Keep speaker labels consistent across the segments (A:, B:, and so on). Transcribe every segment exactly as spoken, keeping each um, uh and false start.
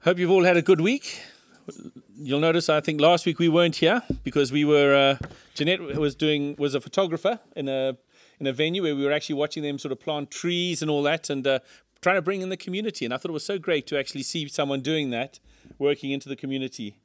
A: Hope you've all had a good week. You'll notice, I think last week we weren't here because we were. Uh, Jeanette was doing was a photographer in a in a venue where we were actually watching them sort of plant trees and all that, and uh, trying to bring in the community. And I thought it was so great to actually see someone doing that, working into the community.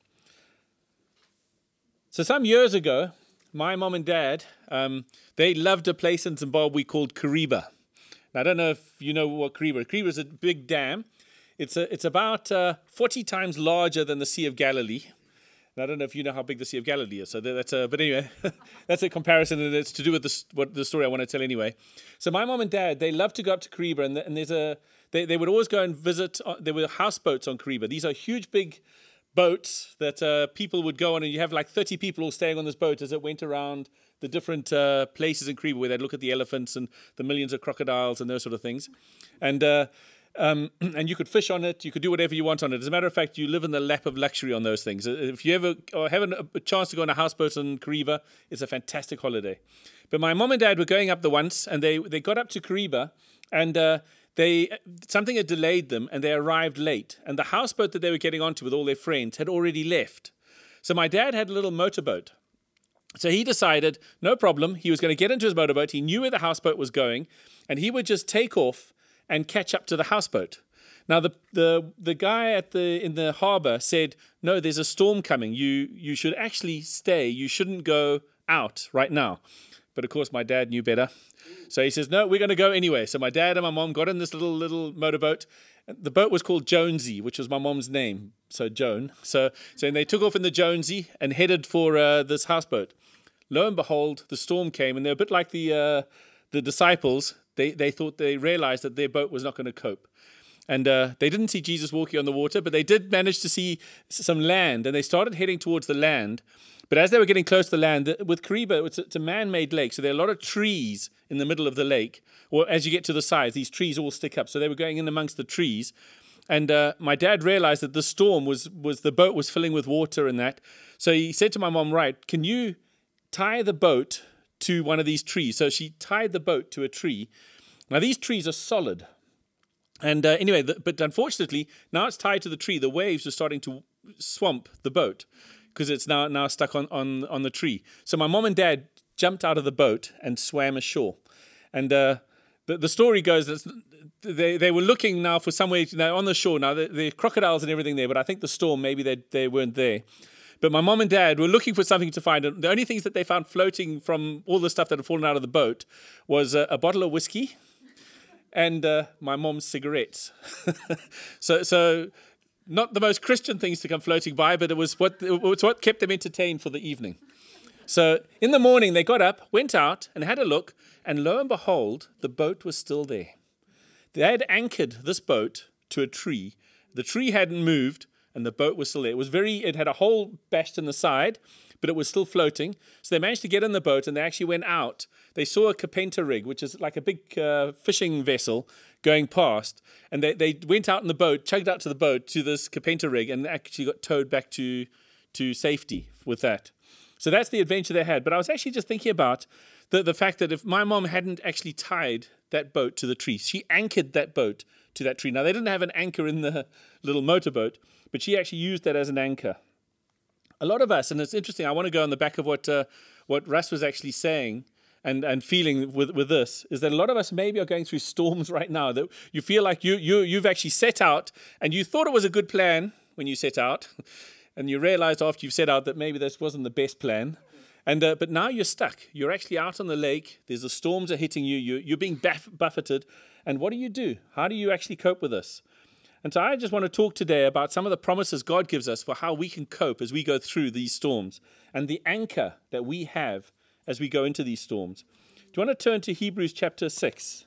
A: So some years ago, my mom and dad um, they loved a place in Zimbabwe called Kariba. Now, I don't know if you know what Kariba. Kariba is a big dam. It's a, it's about uh, forty times larger than the Sea of Galilee. And I don't know if you know how big the Sea of Galilee is. So that's a, but anyway, that's a comparison, and it's to do with the, what the story I want to tell anyway. So my mom and dad, they love to go up to Kariba, and, the, and there's a they, they would always go and visit. Uh, there were houseboats on Kariba. These are huge, big boats that uh, people would go on, and you have like thirty people all staying on this boat as it went around the different uh, places in Kariba where they'd look at the elephants and the millions of crocodiles and those sort of things. And uh, Um, and you could fish on it. You could do whatever you want on it. As a matter of fact, you live in the lap of luxury on those things. If you ever or have a chance to go on a houseboat in Kariba, it's a fantastic holiday. But my mom and dad were going up the once, and they, they got up to Kariba, and uh, they something had delayed them, and they arrived late. And the houseboat that they were getting onto with all their friends had already left. So my dad had a little motorboat. So he decided, no problem, he was going to get into his motorboat. He knew where the houseboat was going, and he would just take off and catch up to the houseboat. Now, the the the guy at the in the harbour said, no, there's a storm coming. You you should actually stay. You shouldn't go out right now. But, of course, my dad knew better. So he says, no, we're going to go anyway. So my dad and my mom got in this little little motorboat. The boat was called Jonesy, which was my mom's name, so Joan. So so they took off in the Jonesy and headed for uh, this houseboat. Lo and behold, the storm came, and they're a bit like the uh, the disciples. They they thought they realized that their boat was not going to cope. And uh, they didn't see Jesus walking on the water, but they did manage to see some land, and they started heading towards the land. But as they were getting close to the land, with Kariba, it's a, it's a man-made lake, so there are a lot of trees in the middle of the lake. Or as you get to the sides, these trees all stick up. So they were going in amongst the trees. And uh, my dad realized that the storm was, was the boat was filling with water and that. So he said to my mom, right, can you tie the boat to one of these trees? So she tied the boat to a tree. Now, these trees are solid. And uh, anyway, the, but unfortunately, now it's tied to the tree. The waves are starting to swamp the boat because it's now now stuck on, on, on the tree. So my mom and dad jumped out of the boat and swam ashore. And uh, the, the story goes that they, they were looking now for somewhere you know, on the shore. Now, there are crocodiles and everything there, but I think the storm, maybe they, they weren't there. But my mom and dad were looking for something to find. And the only things that they found floating from all the stuff that had fallen out of the boat was a, a bottle of whiskey and uh, my mom's cigarettes. so, so not the most Christian things to come floating by, but it was what it was what kept them entertained for the evening. So in the morning, they got up, went out, and had a look, and lo and behold, the boat was still there. They had anchored this boat to a tree. The tree hadn't moved, and the boat was still there. It was very. It had a hole bashed in the side, but it was still floating. So they managed to get in the boat, and they actually went out. They saw a Kapenta rig, which is like a big uh, fishing vessel going past. And they, they went out in the boat, chugged out to the boat, to this Kapenta rig, and actually got towed back to, to safety with that. So that's the adventure they had. But I was actually just thinking about the, the fact that if my mom hadn't actually tied that boat to the tree, she anchored that boat to that tree. Now, they didn't have an anchor in the little motorboat, but she actually used that as an anchor. A lot of us, and it's interesting, I want to go on the back of what uh, what Russ was actually saying and, and feeling with, with this, is that a lot of us maybe are going through storms right now, that you feel like you, you, you've actually set out, and you thought it was a good plan when you set out, and you realized after you've set out that maybe this wasn't the best plan, and uh, but now you're stuck. You're actually out on the lake, there's the storms are hitting you, you you're being baff- buffeted, and what do you do? How do you actually cope with this? And so I just want to talk today about some of the promises God gives us for how we can cope as we go through these storms and the anchor that we have as we go into these storms. Do you want to turn to Hebrews chapter six?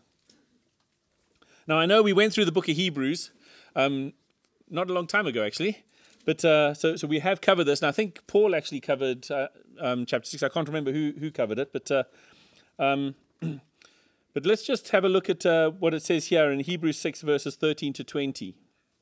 A: Now, I know we went through the book of Hebrews um, not a long time ago, actually. But uh, so so we have covered this. And I think Paul actually covered uh, um, chapter six. I can't remember who, who covered it. But uh, um, but let's just have a look at uh, what it says here in Hebrews six, verses thirteen to twenty.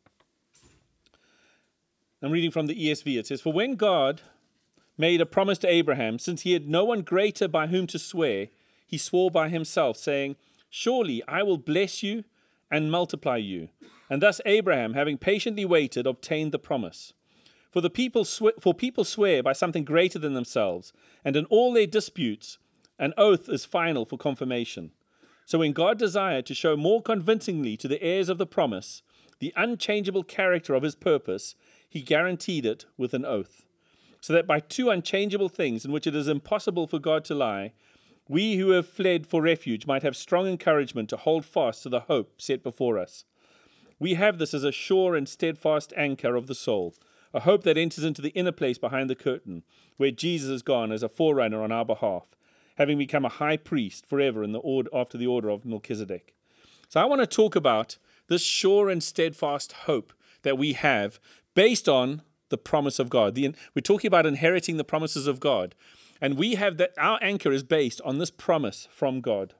A: I'm reading from the E S V. It says, "For when God made a promise to Abraham, since he had no one greater by whom to swear, he swore by himself, saying, 'Surely I will bless you and multiply you.' And thus Abraham, having patiently waited, obtained the promise. For the people sw- for people swear by something greater than themselves, and in all their disputes, an oath is final for confirmation. So when God desired to show more convincingly to the heirs of the promise the unchangeable character of his purpose, he guaranteed it with an oath. So that by two unchangeable things in which it is impossible for God to lie, we who have fled for refuge might have strong encouragement to hold fast to the hope set before us. We have this as a sure and steadfast anchor of the soul, a hope that enters into the inner place behind the curtain, where Jesus has gone as a forerunner on our behalf, having become a high priest forever in the order, after the order of Melchizedek. So I want to talk about this sure and steadfast hope that we have based on the promise of God. The, we're talking about inheriting the promises of God. And we have that, our anchor is based on this promise from God.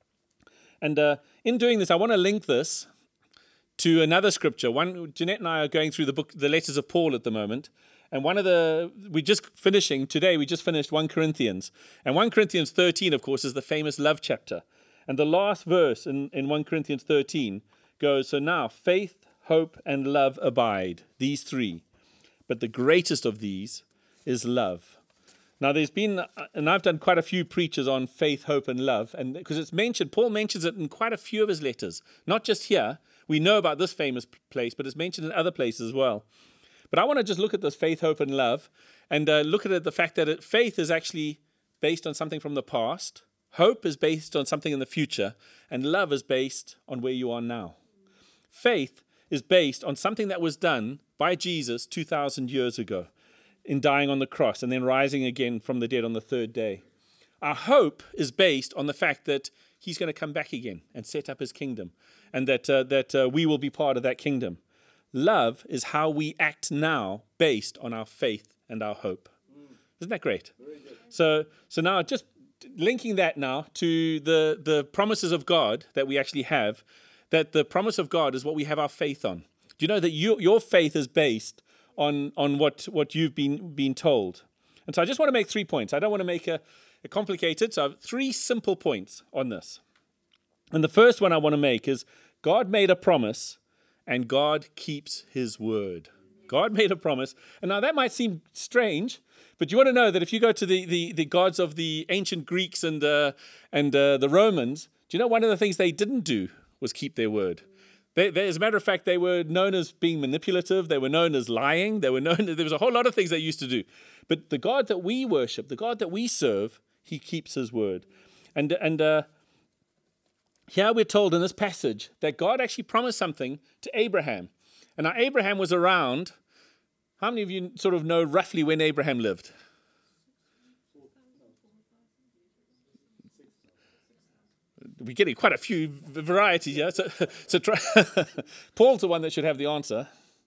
A: And uh, in doing this, I want to link this to another scripture. One, Jeanette and I are going through the book, the letters of Paul at the moment. And one of the, we're just finishing, today we just finished First Corinthians. And First Corinthians thirteen, of course, is the famous love chapter. And the last verse in, in First Corinthians thirteen goes, so now faith, hope, and love abide, these three. But the greatest of these is love. Now there's been, and I've done quite a few preachers on faith, hope, and love. And because it's mentioned, Paul mentions it in quite a few of his letters. Not just here. We know about this famous place, but it's mentioned in other places as well. But I want to just look at this faith, hope, and love, and uh, look at it, the fact that it, faith is actually based on something from the past, hope is based on something in the future, and love is based on where you are now. Faith is based on something that was done by Jesus two thousand years ago in dying on the cross and then rising again from the dead on the third day. Our hope is based on the fact that he's going to come back again and set up his kingdom, and that uh, that uh, we will be part of that kingdom. Love is how we act now based on our faith and our hope. Isn't that great? So so now just linking that now to the, the promises of God that we actually have, that the promise of God is what we have our faith on. Do you know that you, your faith is based on, on what, what you've been, been told? And so I just want to make three points. I don't want to make a, a complicated, so I have three simple points on this. And the first one I want to make is God made a promise, and God keeps his word. God made a promise. And now that might seem strange, but you want to know that if you go to the, the, the gods of the ancient Greeks and, uh, and uh, the Romans, do you know one of the things they didn't do was keep their word? They, they, as a matter of fact, they were known as being manipulative. They were known as lying. They were known. There was a whole lot of things they used to do. But the God that we worship, the God that we serve, he keeps his word. And, and uh, here we're told in this passage that God actually promised something to Abraham. And now Abraham was around. How many of you sort of know roughly when Abraham lived? We're getting quite a few variety here. So, so try, Paul's the one that should have the answer.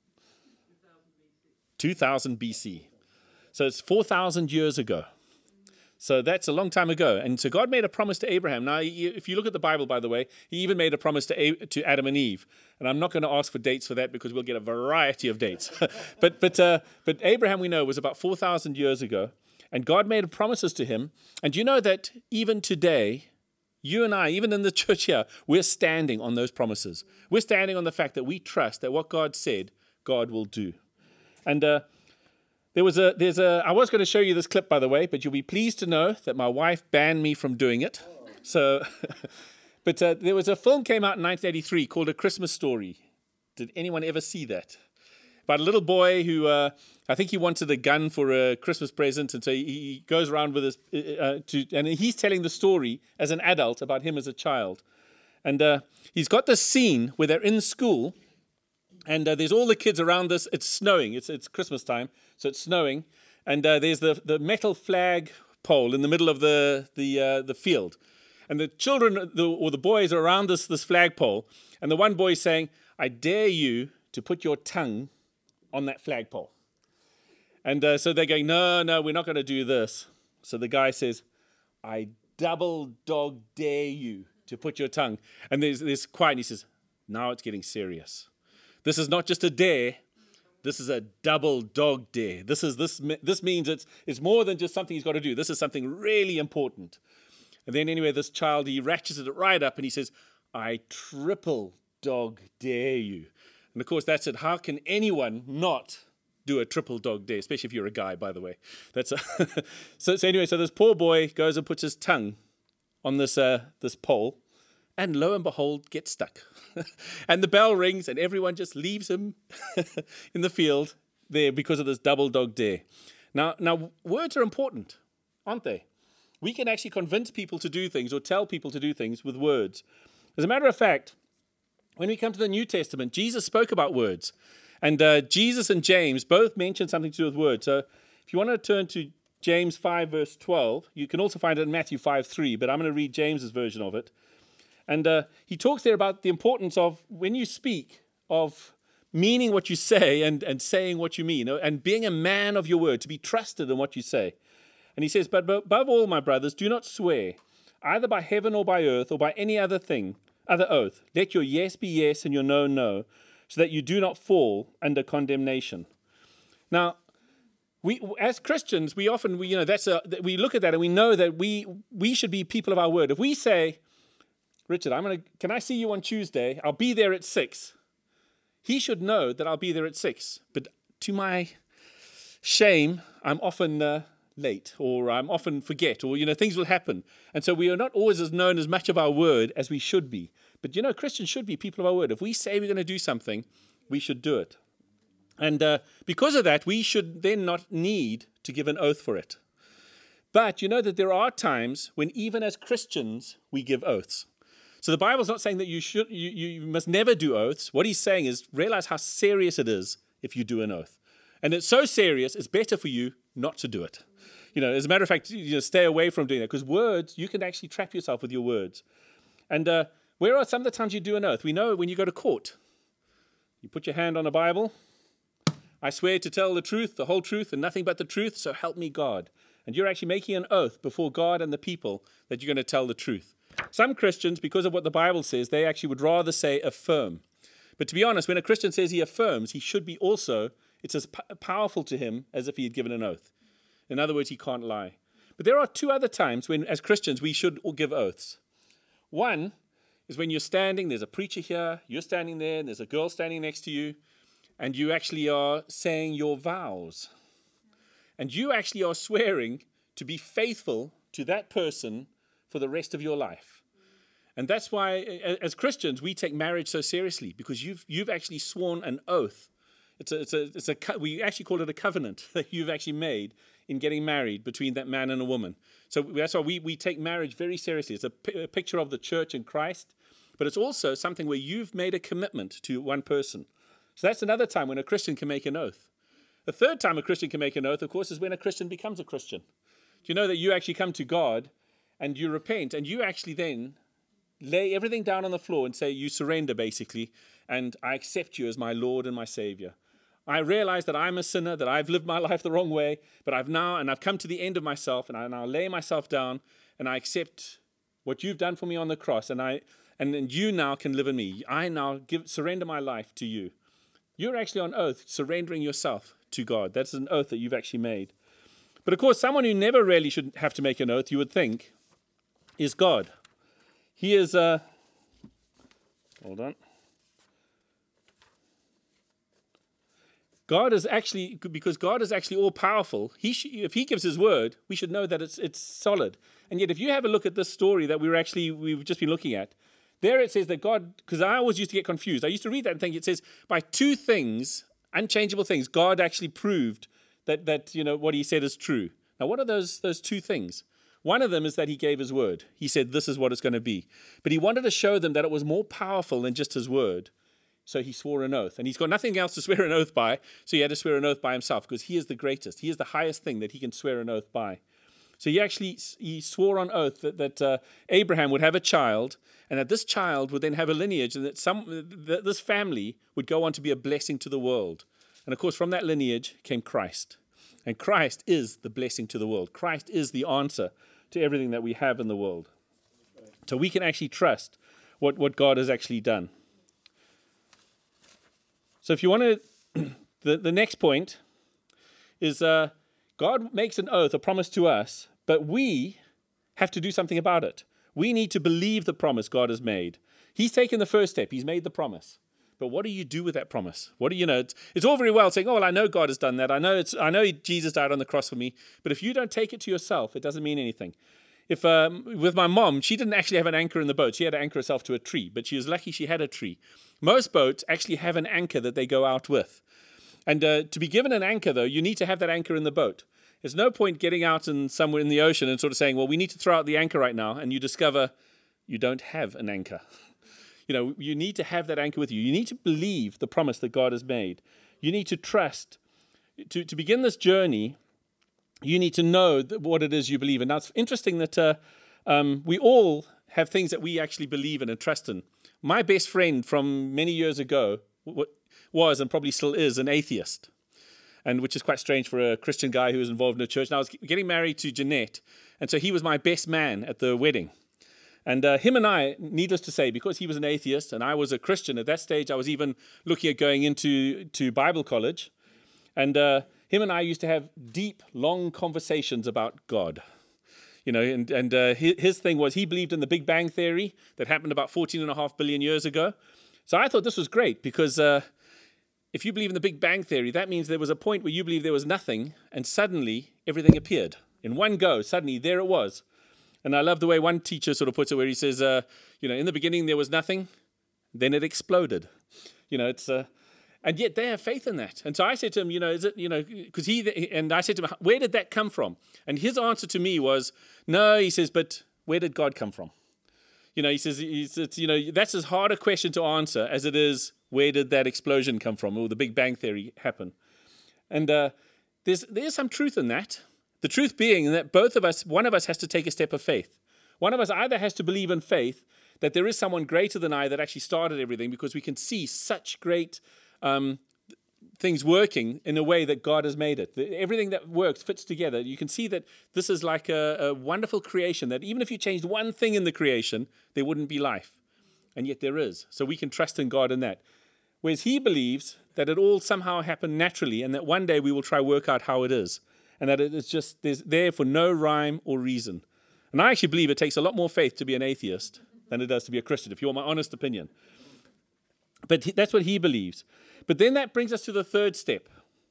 A: two thousand B C. So it's four thousand years ago. So that's a long time ago. And so God made a promise to Abraham. Now, if you look at the Bible, by the way, he even made a promise to A- to Adam and Eve. And I'm not going to ask for dates for that because we'll get a variety of dates. but but uh, but Abraham, we know, was about four thousand years ago. And God made promises to him. And you know that even today, you and I, even in the church here, we're standing on those promises. We're standing on the fact that we trust that what God said, God will do. And uh, there was a, there's a, I was going to show you this clip, by the way, but you'll be pleased to know that my wife banned me from doing it. So, but uh, there was a film came out in nineteen eighty-three called A Christmas Story. Did anyone ever see that? About a little boy who, uh, I think he wanted a gun for a Christmas present, and so he, he goes around with his, uh, to, and he's telling the story as an adult about him as a child. And uh, he's got this scene where they're in school, and uh, there's all the kids around this. It's snowing. It's it's Christmas time, so it's snowing, and uh, there's the, the metal flag pole in the middle of the the uh, the field, and the children the, or the boys are around this this flagpole, and the one boy is saying, "I dare you to put your tongue on that flagpole." And uh, so they're going, no, no, we're not going to do this. So the guy says, "I double dog dare you to put your tongue." And there's this quiet, and he says, "Now it's getting serious. This is not just a dare. This is a double dog dare. This is this this means it's it's more than just something he's got to do. This is something really important." And then anyway, this child, he ratchets it right up, and he says, "I triple dog dare you." And of course, that's it. How can anyone not do a triple dog dare, especially if you're a guy, by the way? That's a so, so anyway, so this poor boy goes and puts his tongue on this uh, this pole, and lo and behold, gets stuck. And the bell rings, and everyone just leaves him in the field there because of this double dog dare. Now, now, words are important, aren't they? We can actually convince people to do things or tell people to do things with words. As a matter of fact, when we come to the New Testament, Jesus spoke about words. And uh, Jesus and James both mentioned something to do with words. So if you want to turn to James five, verse twelve, you can also find it in Matthew five, three, but I'm going to read James's version of it. And uh, he talks there about the importance of, when you speak, of meaning what you say and, and saying what you mean, and being a man of your word, to be trusted in what you say. And he says, but above all, my brothers, do not swear, either by heaven or by earth or by any other thing, other oath. Let your yes be yes and your no, no, so that you do not fall under condemnation. Now, we as Christians, we often, we, you know, that's a, we look at that and we know that we we should be people of our word. If we say, Richard, I'm gonna, can I see you on Tuesday? I'll be there at six. He should know that I'll be there at six. But to my shame, I'm often uh, late, or I'm often forget, or, you know, things will happen. And so we are not always as known as much of our word as we should be. But, you know, Christians should be people of our word. If we say we're going to do something, we should do it. And uh, because of that, we should then not need to give an oath for it. But you know that there are times when even as Christians, we give oaths. So the Bible's not saying that you should, you, you must never do oaths. What he's saying is realize how serious it is if you do an oath. And it's so serious, it's better for you not to do it. You know, as a matter of fact, you know, stay away from doing that, because words, you can actually trap yourself with your words. And uh, where are some of the times you do an oath? We know when you go to court, you put your hand on a Bible. I swear to tell the truth, the whole truth, and nothing but the truth, so help me God. And you're actually making an oath before God and the people that you're going to tell the truth. Some Christians, because of what the Bible says, they actually would rather say affirm. But to be honest, when a Christian says he affirms, he should be also, it's as p- powerful to him as if he had given an oath. In other words, he can't lie. But there are two other times when, as Christians, we should all give oaths. One is when you're standing, there's a preacher here, you're standing there, and there's a girl standing next to you, and you actually are saying your vows. And you actually are swearing to be faithful to that person for the rest of your life. And that's why, as Christians, we take marriage so seriously, because you've you've actually sworn an oath. It's a, it's a, it's a, we actually call it a covenant that you've actually made in getting married between that man and a woman. So that's why we, we take marriage very seriously. It's a, p- a picture of the church and Christ, but it's also something where you've made a commitment to one person. So that's another time when a Christian can make an oath. The third time a Christian can make an oath, of course, is when a Christian becomes a Christian. Do you know that you actually come to God and you repent, and you actually then lay everything down on the floor and say you surrender, basically, and I accept you as my Lord and my Savior. I realize that I'm a sinner, that I've lived my life the wrong way, but I've now, and I've come to the end of myself, and I now lay myself down, and I accept what you've done for me on the cross, and I, and then you now can live in me. I now give, surrender my life to you. You're actually on oath, surrendering yourself to God. That's an oath that you've actually made. But of course, someone who never really should have to make an oath, you would think, is God. He is, uh, hold on. God is actually, because God is actually all-powerful, he sh- if he gives his word, we should know that it's it's solid. And yet, if you have a look at this story that we were actually, we've just been looking at, there it says that God, because I always used to get confused. I used to read that and think it says, by two things, unchangeable things, God actually proved that, that you know, what he said is true. Now, what are those those two things? One of them is that he gave his word. He said, this is what it's going to be. But he wanted to show them that it was more powerful than just his word. So he swore an oath. And he's got nothing else to swear an oath by, so he had to swear an oath by himself, because he is the greatest. He is the highest thing that he can swear an oath by. So he actually he swore on oath that, that uh, Abraham would have a child, and that this child would then have a lineage, and that some that this family would go on to be a blessing to the world. And of course, from that lineage came Christ. And Christ is the blessing to the world. Christ is the answer to everything that we have in the world. So we can actually trust what, what God has actually done. So if you want to, the, the next point is uh, God makes an oath, a promise to us, but we have to do something about it. We need to believe the promise God has made. He's taken the first step. He's made the promise. But what do you do with that promise? What do you know? It's, it's all very well saying, oh, well, I know God has done that. I know it's, I know Jesus died on the cross for me. But if you don't take it to yourself, it doesn't mean anything. If um, with my mom, she didn't actually have an anchor in the boat. She had to anchor herself to a tree, but she was lucky she had a tree. Most boats actually have an anchor that they go out with. And uh, to be given an anchor, though, you need to have that anchor in the boat. There's no point getting out in somewhere in the ocean and sort of saying, well, we need to throw out the anchor right now, and you discover you don't have an anchor. You know, you need to have that anchor with you. You need to believe the promise that God has made. You need to trust. To, to begin this journey, you need to know that what it is you believe in. Now, it's interesting that uh, um, we all have things that we actually believe in and trust in. My best friend from many years ago was, and probably still is, an atheist, and which is quite strange for a Christian guy who was involved in a church. And I was getting married to Jeanette, and so he was my best man at the wedding. And uh, him and I, needless to say, because he was an atheist and I was a Christian at that stage, I was even looking at going into to Bible college. And uh, him and I used to have deep, long conversations about God. You know, and, and uh, his, his thing was he believed in the Big Bang Theory that happened about fourteen and a half billion years ago. So I thought this was great because uh, if you believe in the Big Bang Theory, that means there was a point where you believe there was nothing and suddenly everything appeared. In one go, suddenly there it was. And I love the way one teacher sort of puts it where he says, uh, you know, in the beginning there was nothing, then it exploded. You know, it's, uh, and yet they have faith in that. And so I said to him, you know, is it, you know, because he, and I said to him, where did that come from? And his answer to me was, no, he says, but where did God come from? You know, he says, he says, you know, that's as hard a question to answer as it is, where did that explosion come from, or the Big Bang Theory happen? And uh, there's there's some truth in that. The truth being that both of us, one of us has to take a step of faith. One of us either has to believe in faith that there is someone greater than I that actually started everything, because we can see such great um, things working in a way that God has made it. Everything that works fits together. You can see that this is like a, a wonderful creation, that even if you changed one thing in the creation, there wouldn't be life. And yet there is. So we can trust in God in that. Whereas he believes that it all somehow happened naturally and that one day we will try to work out how it is. And that it's just there's there for no rhyme or reason. And I actually believe it takes a lot more faith to be an atheist than it does to be a Christian, if you want my honest opinion. But he, that's what he believes. But then that brings us to the third step.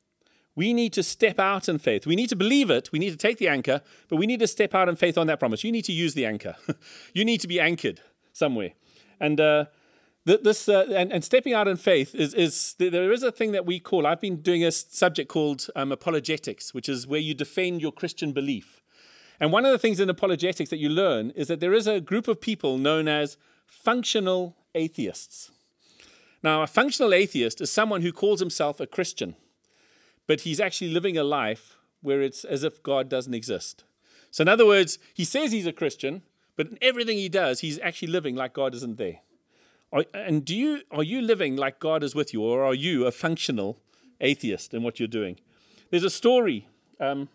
A: We need to step out in faith. We need to believe it. We need to take the anchor, but we need to step out in faith on that promise. You need to use the anchor. You need to be anchored somewhere. And uh, This uh, and, and stepping out in faith is, is there is a thing that we call, I've been doing a subject called um, apologetics, which is where you defend your Christian belief. And one of the things in apologetics that you learn is that there is a group of people known as functional atheists. Now, a functional atheist is someone who calls himself a Christian, but he's actually living a life where it's as if God doesn't exist. So in other words, he says he's a Christian, but in everything he does, he's actually living like God isn't there. Are, and do you are you living like God is with you, or are you a functional atheist in what you're doing? There's a story um,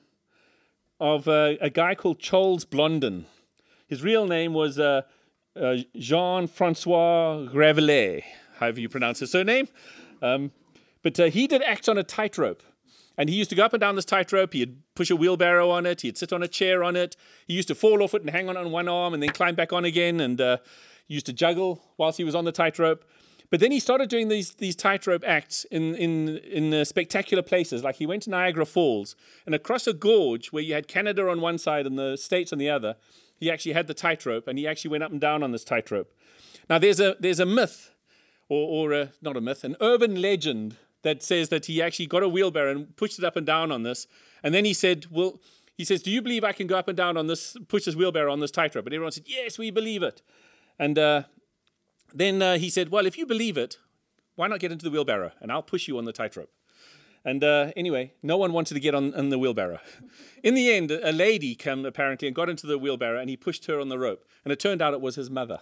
A: of uh, a guy called Charles Blondin. His real name was uh, uh, Jean-Francois Gravelet, however you pronounce his surname. Um, but uh, he did act on a tightrope. And he used to go up and down this tightrope. He'd push a wheelbarrow on it. He'd sit on a chair on it. He used to fall off it and hang on on one arm and then climb back on again. And uh, he used to juggle whilst he was on the tightrope. But then he started doing these these tightrope acts in in in uh, spectacular places. Like he went to Niagara Falls, and across a gorge where you had Canada on one side and the States on the other, he actually had the tightrope, and he actually went up and down on this tightrope. Now there's a there's a myth, or or a, not a myth, an urban legend that says that he actually got a wheelbarrow and pushed it up and down on this, and then he said, "Well," he says, "do you believe I can go up and down on this, push this wheelbarrow on this tightrope?" And everyone said, "Yes, we believe it." And uh, then uh, he said, "Well, if you believe it, why not get into the wheelbarrow, and I'll push you on the tightrope." And uh, anyway, no one wanted to get on, on the wheelbarrow. In the end, a lady came apparently and got into the wheelbarrow, and he pushed her on the rope. And it turned out it was his mother.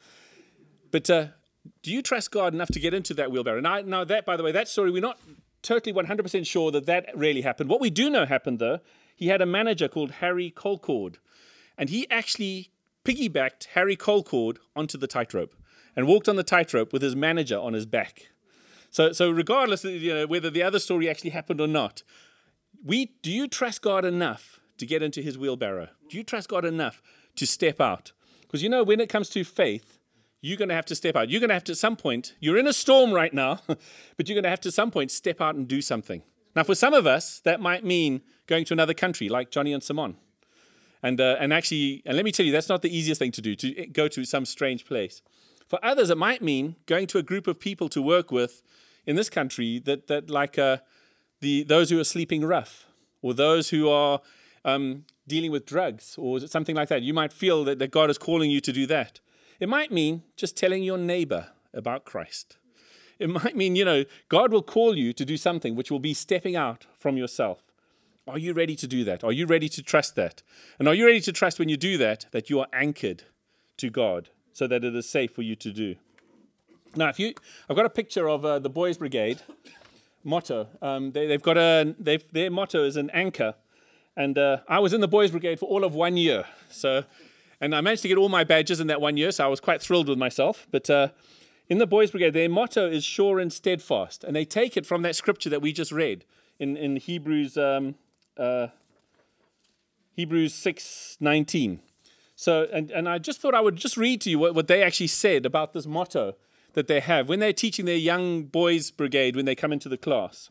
A: But uh, do you trust God enough to get into that wheelbarrow? Now, now, that, by the way, that story, we're not totally one hundred percent sure that that really happened. What we do know happened, though, he had a manager called Harry Colcord, and he actually piggybacked Harry Colcord onto the tightrope and walked on the tightrope with his manager on his back. So, so regardless of, you know, whether the other story actually happened or not, we do you trust God enough to get into his wheelbarrow? Do you trust God enough to step out? Because, you know, when it comes to faith, you're going to have to step out. You're going to have to, at some point, you're in a storm right now, but you're going to have to, at some point, step out and do something. Now, for some of us, that might mean going to another country, like Johnny and Simon. And uh, and actually, and let me tell you, that's not the easiest thing to do, to go to some strange place. For others, it might mean going to a group of people to work with in this country that, that like uh, the those who are sleeping rough, or those who are um, dealing with drugs, or something like that. You might feel that, that God is calling you to do that. It might mean just telling your neighbor about Christ. It might mean, you know, God will call you to do something which will be stepping out from yourself. Are you ready to do that? Are you ready to trust that? And are you ready to trust when you do that, that you are anchored to God so that it is safe for you to do? Now, if you, I've got a picture of uh, the Boys Brigade motto. Um, they, they've got a, they've, their motto is an anchor. And uh, I was in the Boys Brigade for all of one year. So, and I managed to get all my badges in that one year, so I was quite thrilled with myself. But uh, in the Boys Brigade, their motto is sure and steadfast. And they take it from that scripture that we just read in, in Hebrews um, uh, Hebrews six nineteen. So, and, and I just thought I would just read to you what, what they actually said about this motto that they have when they're teaching their young boys brigade when they come into the class.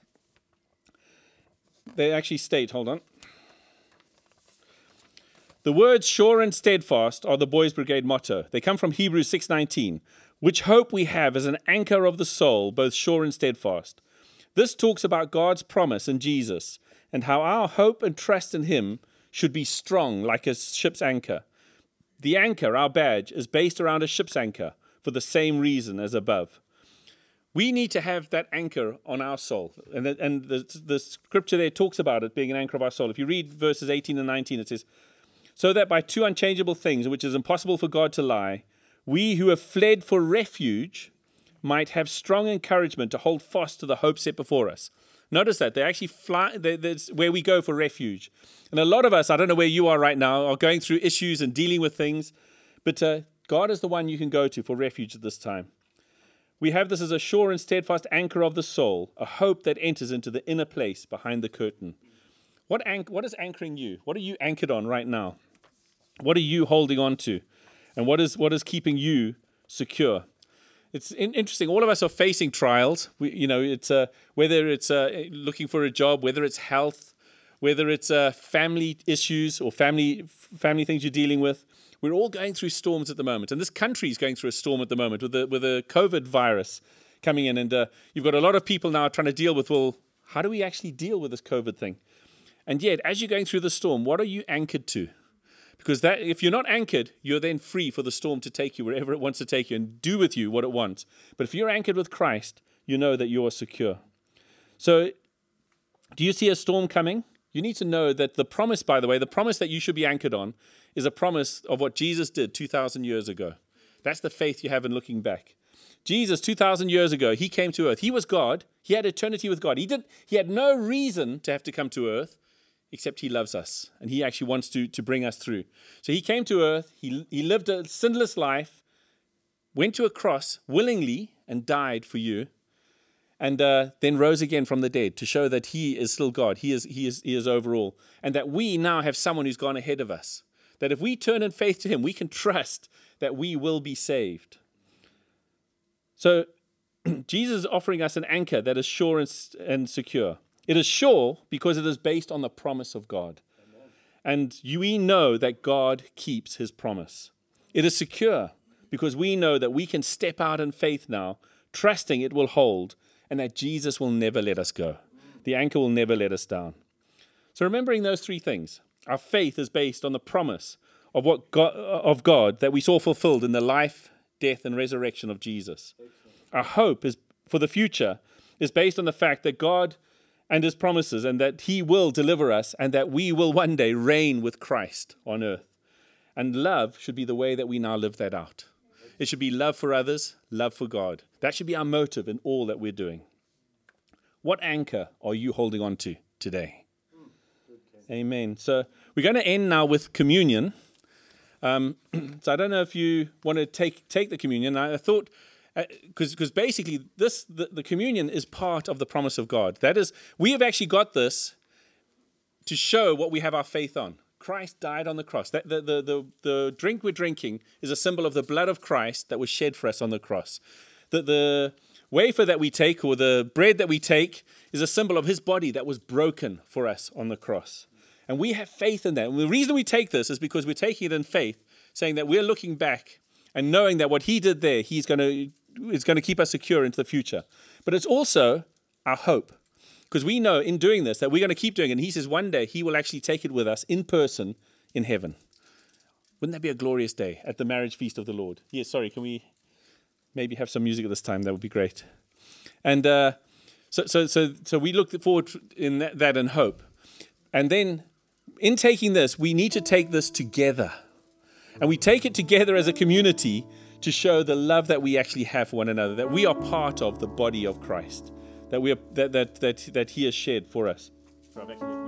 A: They actually state, hold on. The words sure and steadfast are the Boys Brigade motto. They come from Hebrews six nineteen, which hope we have as an anchor of the soul, both sure and steadfast. This talks about God's promise in Jesus and how our hope and trust in him should be strong like a ship's anchor. The anchor, our badge, is based around a ship's anchor for the same reason as above. We need to have that anchor on our soul. And the, and the, the scripture there talks about it being an anchor of our soul. If you read verses eighteen and nineteen, it says, so that by two unchangeable things, which is impossible for God to lie, we who have fled for refuge might have strong encouragement to hold fast to the hope set before us. Notice that. They actually fly, they, that's where we go for refuge. And a lot of us, I don't know where you are right now, are going through issues and dealing with things, but uh, God is the one you can go to for refuge at this time. We have this as a sure and steadfast anchor of the soul, a hope that enters into the inner place behind the curtain. What, anch- what is anchoring you? What are you anchored on right now? What are you holding on to? And what is what is keeping you secure? It's in- interesting. All of us are facing trials. We, you know, it's uh, whether it's uh, looking for a job, whether it's health, whether it's uh, family issues or family family things you're dealing with. We're all going through storms at the moment, and this country is going through a storm at the moment with the with the COVID virus coming in, and uh, you've got a lot of people now trying to deal with. Well, how do we actually deal with this COVID thing? And yet, as you're going through the storm, what are you anchored to? Because that, if you're not anchored, you're then free for the storm to take you wherever it wants to take you and do with you what it wants. But if you're anchored with Christ, you know that you are secure. So, do you see a storm coming? You need to know that the promise, by the way, the promise that you should be anchored on is a promise of what Jesus did two thousand years ago. That's the faith you have in looking back. Jesus, two thousand years ago, he came to earth. He was God. He had eternity with God. He didn't. He had no reason to have to come to earth, except he loves us, and he actually wants to, to bring us through. So he came to earth, he, he lived a sinless life, went to a cross willingly and died for you, and uh, then rose again from the dead to show that he is still God, he is, he is, he is over all, and that we now have someone who's gone ahead of us, that if we turn in faith to him, we can trust that we will be saved. So Jesus is offering us an anchor that is sure and, and secure. It is sure because it is based on the promise of God. Amen. And you, we know that God keeps his promise. It is secure because we know that we can step out in faith now, trusting it will hold, and that Jesus will never let us go. The anchor will never let us down. So remembering those three things, our faith is based on the promise of what God, of God that we saw fulfilled in the life, death, and resurrection of Jesus. Excellent. Our hope is for the future is based on the fact that God and his promises, and that he will deliver us, and that we will one day reign with Christ on earth. And love should be the way that we now live that out. It should be love for others, love for God. That should be our motive in all that we're doing. What anchor are you holding on to today? Amen. So we're going to end now with communion. Um, so I don't know if you want to take take the communion. I thought, because uh, because basically this the, the communion is part of the promise of God. That is, we have actually got this to show what we have our faith on. Christ died on the cross. That the, the, the, the drink we're drinking is a symbol of the blood of Christ that was shed for us on the cross. The, the wafer that we take, or the bread that we take, is a symbol of his body that was broken for us on the cross. And we have faith in that. And the reason we take this is because we're taking it in faith, saying that we're looking back and knowing that what he did there, he's going to is going to keep us secure into the future. But it's also our hope, because we know in doing this that we're going to keep doing it. And he says one day he will actually take it with us in person in heaven. Wouldn't that be a glorious day at the marriage feast of the Lord? Yes, sorry, can we maybe have some music at this time? That would be great. And uh, so, so, so, so we look forward in that, that and hope. And then in taking this, we need to take this together. And we take it together as a community to show the love that we actually have for one another, that we are part of the body of Christ, that we are that that that, that he has shared for us.